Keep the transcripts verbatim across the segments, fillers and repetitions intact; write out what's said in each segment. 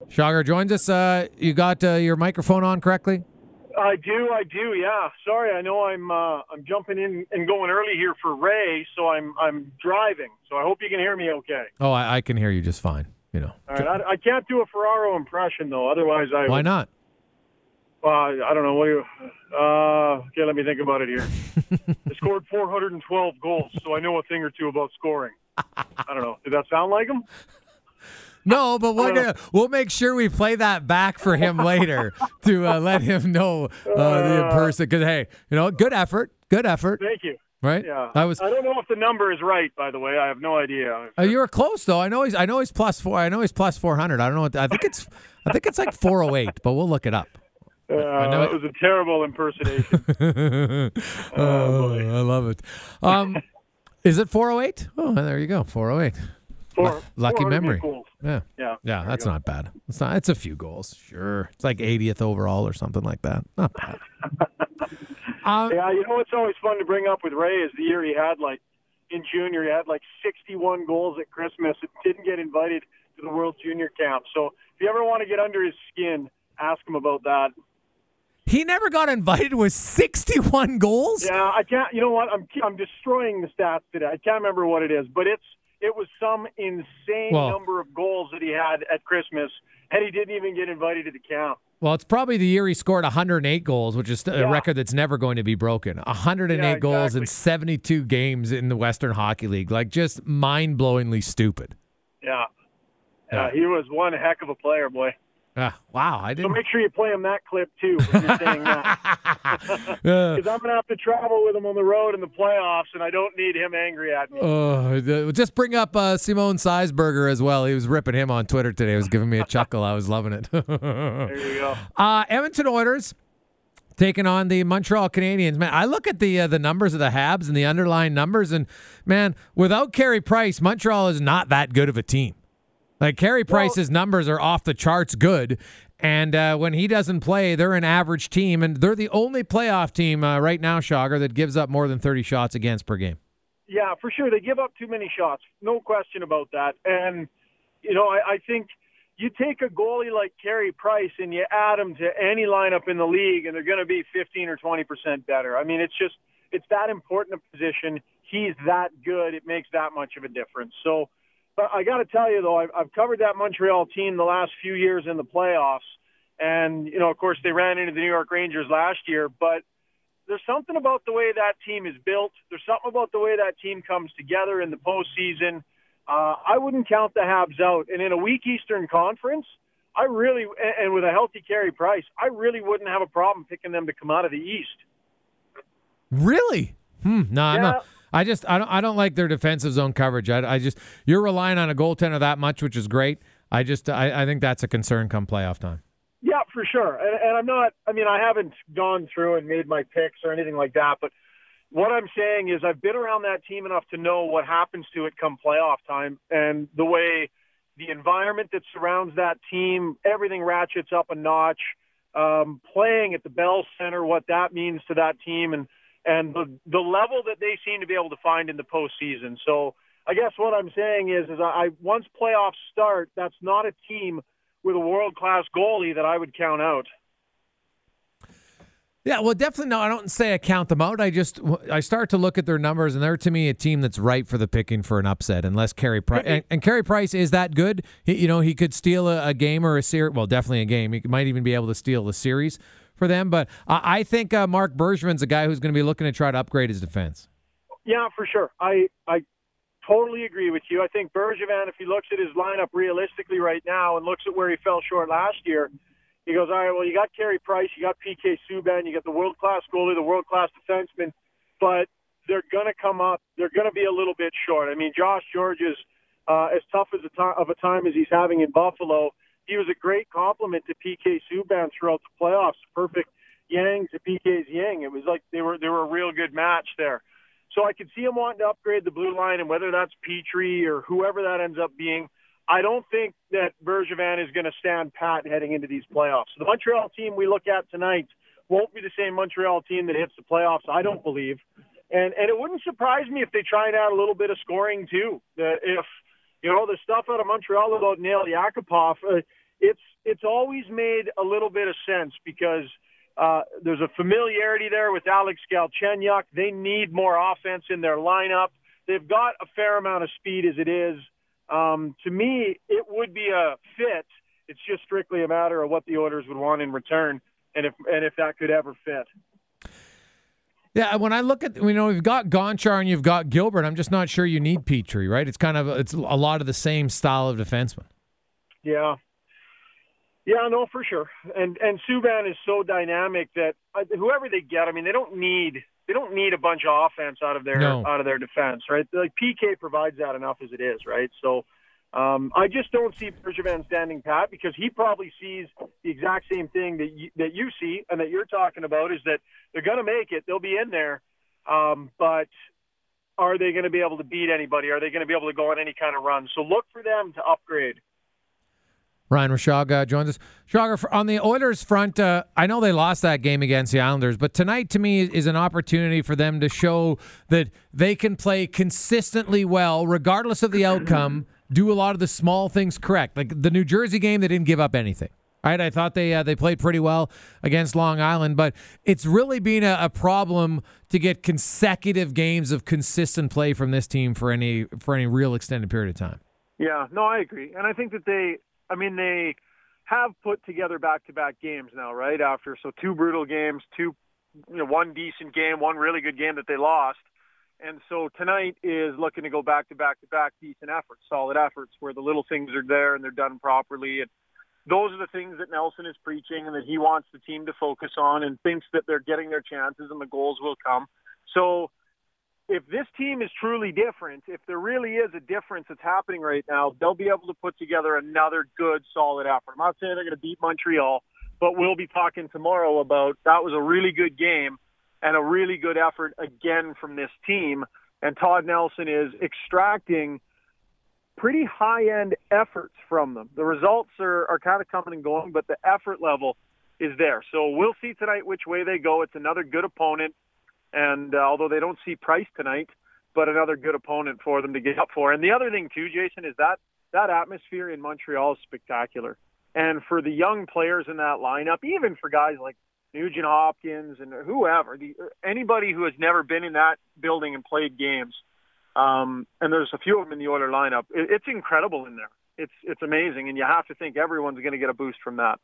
Chager joins us. Uh, you got uh, your microphone on correctly? I do, I do, yeah. Sorry, I know I'm uh, I'm jumping in and going early here for Ray, so I'm I'm driving. So I hope you can hear me okay. Oh, I, I can hear you just fine. You know. All right, I, I can't do a Ferraro impression though. Otherwise, I Why would, not? Uh, I don't know. What do you? Uh, okay, let me think about it here. I scored four hundred twelve goals, so I know a thing or two about scoring. I don't know. Did that sound like him? No, but we're gonna we'll make sure we play that back for him later to uh, let him know uh, the in person. Because hey, you know, good effort, good effort. Thank you. Right? Yeah. I was. I don't know if the number is right. By the way, I have no idea. Uh, you were close though. I know he's. I know he's plus four. I know he's plus four hundred. I don't know. What, I think it's. I think it's like four oh eight. But we'll look it up. Uh, I know it was a terrible impersonation. oh, oh I love it. Um, is it four oh eight? Oh, there you go. four oh eight. Four, Lucky memory. Goals. Yeah. Yeah. Yeah, that's not bad. It's not it's a few goals. Sure. It's like eightieth overall or something like that. Not bad. um, yeah, you know what's always fun to bring up with Ray is the year he had like in junior, he had like sixty-one goals at Christmas and didn't get invited to the World Junior Camp. So if you ever want to get under his skin, ask him about that. He never got invited with sixty-one goals? Yeah, I can't you know what? I'm I'm destroying the stats today. I can't remember what it is, but it's It was some insane well, number of goals that he had at Christmas, and he didn't even get invited to the camp. Well, it's probably the year he scored one hundred eight goals, which is a yeah. record that's never going to be broken. one hundred eight yeah, goals exactly. in seventy-two games in the Western Hockey League. Like, just mind-blowingly stupid. Yeah. Yeah, uh, he was one heck of a player, boy. Uh, wow, I didn't. So make sure you play him that clip, too, when you're saying that. Because I'm going to have to travel with him on the road in the playoffs, and I don't need him angry at me. Uh, just bring up uh, Simone Seisberger as well. He was ripping him on Twitter today. He was giving me a chuckle. I was loving it. There you go. Uh, Edmonton Oilers taking on the Montreal Canadiens. Man, I look at the uh, the numbers of the Habs and the underlying numbers, and, man, without Carey Price, Montreal is not that good of a team. Like, Carey Price's well, numbers are off the charts good, and uh, when he doesn't play, they're an average team, and they're the only playoff team uh, right now, Chager, that gives up more than thirty shots against per game. Yeah, for sure. They give up too many shots. No question about that. And, you know, I, I think you take a goalie like Carey Price and you add him to any lineup in the league, and they're going to be fifteen or twenty percent better. I mean, it's just it's that important a position. He's that good. It makes that much of a difference. So, but I got to tell you, though, I've, I've covered that Montreal team the last few years in the playoffs. And, you know, of course, they ran into the New York Rangers last year. But there's something about the way that team is built. There's something about the way that team comes together in the postseason. Uh, I wouldn't count the Habs out. And in a weak Eastern Conference, I really, and with a healthy Carey Price, I really wouldn't have a problem picking them to come out of the East. Really? Hmm. No, yeah. I'm not. I just I don't I don't like their defensive zone coverage. I, I just you're relying on a goaltender that much, which is great. I just I, I think that's a concern come playoff time. Yeah, for sure. And, and I'm not. I mean, I haven't gone through and made my picks or anything like that. But what I'm saying is, I've been around that team enough to know what happens to it come playoff time, and the way the environment that surrounds that team, everything ratchets up a notch. Um, playing at the Bell Center, what that means to that team, and. And the the level that they seem to be able to find in the postseason. So I guess what I'm saying is, is I once playoffs start, that's not a team with a world-class goalie that I would count out. Yeah, well, definitely no. I don't say I count them out. I just I start to look at their numbers, and they're to me a team that's ripe for the picking for an upset, unless Carey Price and, and Carey Price is that good. He, you know, he could steal a, a game or a series. Well, definitely a game. He might even be able to steal the series for them. But uh, I think uh, Mark Bergevin's a guy who's going to be looking to try to upgrade his defense. Yeah, for sure. I I totally agree with you. I think Bergevin, if he looks at his lineup realistically right now and looks at where he fell short last year, he goes, all right, well, you got Carey Price, you got P K Subban, you got the world-class goalie, the world-class defenseman, but they're going to come up, they're going to be a little bit short. I mean, Josh George is uh, as tough as a to- of a time as he's having in Buffalo. He was a great compliment to P K Subban throughout the playoffs. Perfect yang to P K's yang. It was like they were they were a real good match there. So I could see him wanting to upgrade the blue line, and whether that's Petrie or whoever that ends up being, I don't think that Bergevin is going to stand pat heading into these playoffs. So the Montreal team we look at tonight won't be the same Montreal team that hits the playoffs, I don't believe. And and it wouldn't surprise me if they try and add a little bit of scoring too. The, if, you know, the stuff out of Montreal about Nail Yakupov, uh, it's always made a little bit of sense because uh, there's a familiarity there with Alex Galchenyuk. They need more offense in their lineup. They've got a fair amount of speed as it is. Um, to me, it would be a fit. It's just strictly a matter of what the Oilers would want in return, and if and if that could ever fit. Yeah, when I look at, you know, you've got Gonchar and you've got Gilbert, I'm just not sure you need Petrie, right? It's kind of, it's a lot of the same style of defenseman. Yeah. Yeah, no, for sure. And and Subban is so dynamic that uh, whoever they get, I mean, they don't need they don't need a bunch of offense out of their no. out of their defense, right? Like P K provides that enough as it is, right? So um, I just don't see Bergevin standing pat because he probably sees the exact same thing that you, that you see and that you're talking about is that they're going to make it, they'll be in there, um, but are they going to be able to beat anybody? Are they going to be able to go on any kind of run? So look for them to upgrade. Ryan Rishaug uh, joins us. Rishaug, on the Oilers front, uh, I know they lost that game against the Islanders, but tonight to me is an opportunity for them to show that they can play consistently well, regardless of the outcome, do a lot of the small things correct. Like the New Jersey game, they didn't give up anything. Right? I thought they uh, they played pretty well against Long Island, but it's really been a, a problem to get consecutive games of consistent play from this team for any for any real extended period of time. Yeah, no, I agree. And I think that they I mean, they have put together back-to-back games now, right? After so two brutal games, two, you know, one decent game, one really good game that they lost, and so tonight is looking to go back-to-back-to-back decent efforts, solid efforts, where the little things are there and they're done properly. And those are the things that Nelson is preaching and that he wants the team to focus on, and thinks that they're getting their chances and the goals will come. So if this team is truly different, if there really is a difference that's happening right now, they'll be able to put together another good, solid effort. I'm not saying they're going to beat Montreal, but we'll be talking tomorrow about that was a really good game and a really good effort again from this team. And Todd Nelson is extracting pretty high-end efforts from them. The results are, are kind of coming and going, but the effort level is there. So we'll see tonight which way they go. It's another good opponent. And uh, although they don't see Price tonight, but another good opponent for them to get up for. And the other thing, too, Jason, is that that atmosphere in Montreal is spectacular. And for the young players in that lineup, even for guys like Nugent Hopkins and whoever, the, anybody who has never been in that building and played games, um, and there's a few of them in the Oilers lineup, it, it's incredible in there. It's, it's amazing, and you have to think everyone's going to get a boost from that.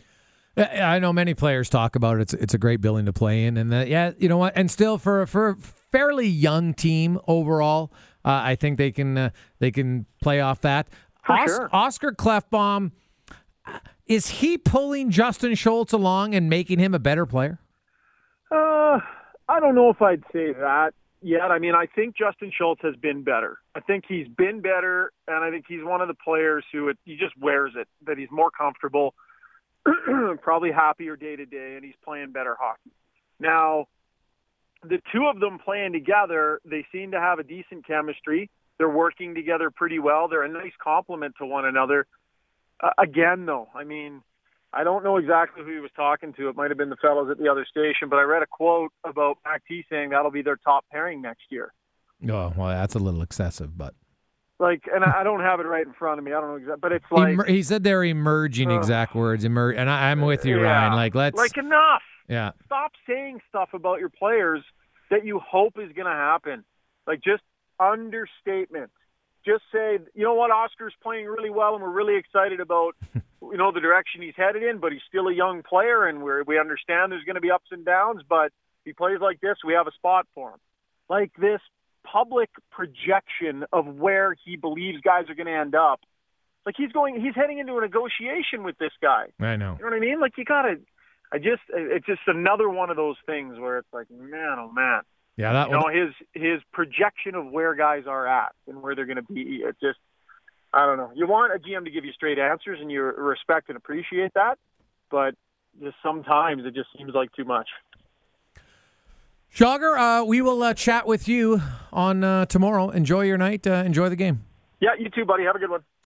I know many players talk about it. It's it's a great building to play in, and uh, yeah, you know what? And still, for for a fairly young team overall, uh, I think they can uh, they can play off that. For Os- sure. Oscar Klefbom, is he pulling Justin Schultz along and making him a better player? Uh, I don't know if I'd say that yet. I mean, I think Justin Schultz has been better. I think he's been better, and I think he's one of the players who it, he just wears it. That he's more comfortable. Probably happier day to day, and he's playing better hockey. Now, the two of them playing together, they seem to have a decent chemistry. They're working together pretty well. They're a nice complement to one another. Uh, again, though, I mean, I don't know exactly who he was talking to. It might have been the fellows at the other station, but I read a quote about Mac T saying that'll be their top pairing next year. Oh, well, that's a little excessive, but. Like, and I don't have it right in front of me. I don't know exactly, but it's like Emer- he said they're emerging uh, exact words. Emer- and I, I'm with you, yeah. Ryan. Like, let's like enough. Yeah. Stop saying stuff about your players that you hope is going to happen. Like, just understatement. Just say, you know what, Oscar's playing really well, and we're really excited about, you know, the direction he's headed in. But he's still a young player, and we we understand there's going to be ups and downs. But if he plays like this, we have a spot for him. Like this. Public projection of where he believes guys are going to end up. Like he's going, he's heading into a negotiation with this guy. I know. You know what I mean? Like you got to, I just, it's just another one of those things where it's like, man, oh man. Yeah. That you know, his, his projection of where guys are at and where they're going to be. It just, I don't know. You want a G M to give you straight answers and you respect and appreciate that. But just sometimes it just seems like too much. Jogger, uh, we will uh, chat with you on uh, tomorrow. Enjoy your night. Uh, enjoy the game. Yeah, you too, buddy. Have a good one.